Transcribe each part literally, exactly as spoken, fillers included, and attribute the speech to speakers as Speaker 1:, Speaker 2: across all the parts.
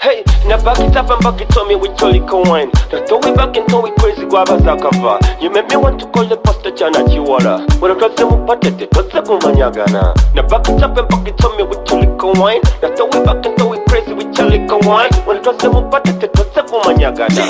Speaker 1: Hey, now back it up and back it on me with your liquor wine. Now throw it back and throw it crazy, guava zakava. You make me want to call the pastor Chana Chiwara. When I got them patete, what's the kumanyagana? Now back it up and back it on me with your liquor wine. Now throw it back and throw it crazy with your liquor wine. When I got them patete, what's the kumanyagana?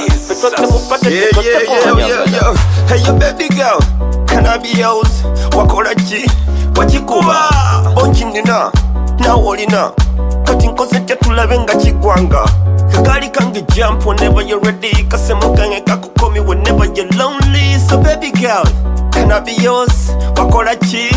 Speaker 2: Yeah, yeah, yeah, yeah, yeah. Hey, your baby girl, can I be yours? Wakorachi, wachikuba, onchindina, na olina. Katinkoze tetulabenga chigwanga. Kagari kange jump whenever you're ready. Kasemu kange kakukomi whenever you're lonely. So baby girl, can I be yours? Wakorachi,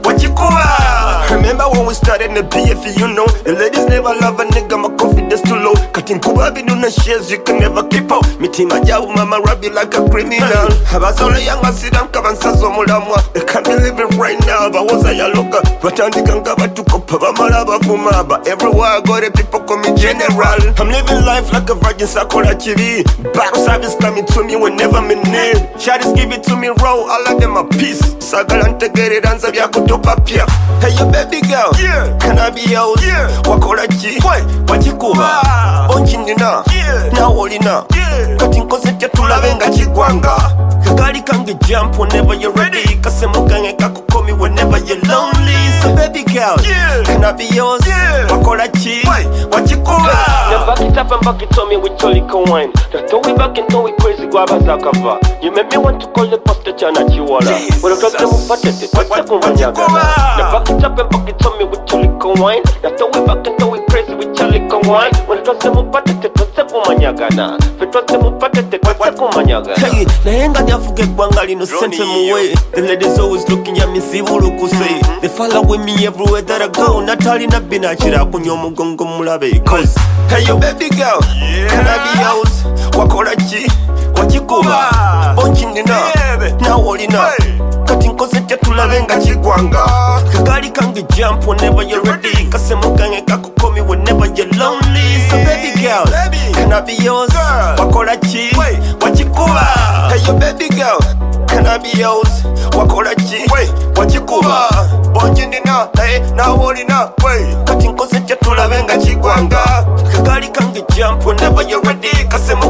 Speaker 2: wachikuba. Remember when we started in the B F, you know the ladies never love a nigga, my confidence too low. Katinkuba biduna shares, you can never keep up. Mitima jabu mama rub you like a criminal. Habazole yanga sidam kabansazo mulamwa. They can't believe it right now, but was I a loca? But I can't cover to copa malaba fuma. But everywhere I go, the people call me general. I'm living life like a virgin sakura chiri. Battle service coming to me whenever me need. Shawty's give it to me raw, all of them a piece. Sagalante get it and sabia kutopa pia. Hey your baby girl, yeah. Can I be yours? Yeah. Wakorachi, wachikuba, onchindina, yeah. Na olina, yeah. Katinkoze tetulabenga chigwanga. Kagari kange jump whenever you're ready. Kasemu kange kakukomi whenever you're lonely. So baby girl, yeah. Can I be yours? Yeah. Wakorachi, wachikuba.
Speaker 1: Now back it up and back it on me with your liquor wine. Now throw it back and throw it crazy, guava zakava. You make me want to call the pastor Chana Chiwara. When I got them patete, what's the kumanyagana? Now back it up and back it on me with your liquor wine. Now throw it back and throw it crazy with your liquor wine. When I got them patete, what's the kumanyagana? If I got them patete, what's the kumanyagana?
Speaker 2: Hey, nahenga nyafuge gwangali no sent them away. The ladies always looking at me, see who say. They follow with me everywhere that I go. Natali na bina chira kunyo mugongo mulabe. Cause, hey yo baby girl, yeah. Can I be yours? Wakorachi, wachikuba, onchindina, na olina. Katinkoze tetulabenga chigwanga. Kagari kange jump whenever you're ready. Kasemu kange kakukomi whenever you're lonely. So baby girl, can I be yours? Wakorachi, wachikuba. Hey yo baby girl, can I be yours? Wakorachi, wachikuba. Onchindina, na olina. Katinkoze tetulabenga chigwanga. Kagari kange jump whenever you're ready. Kasemu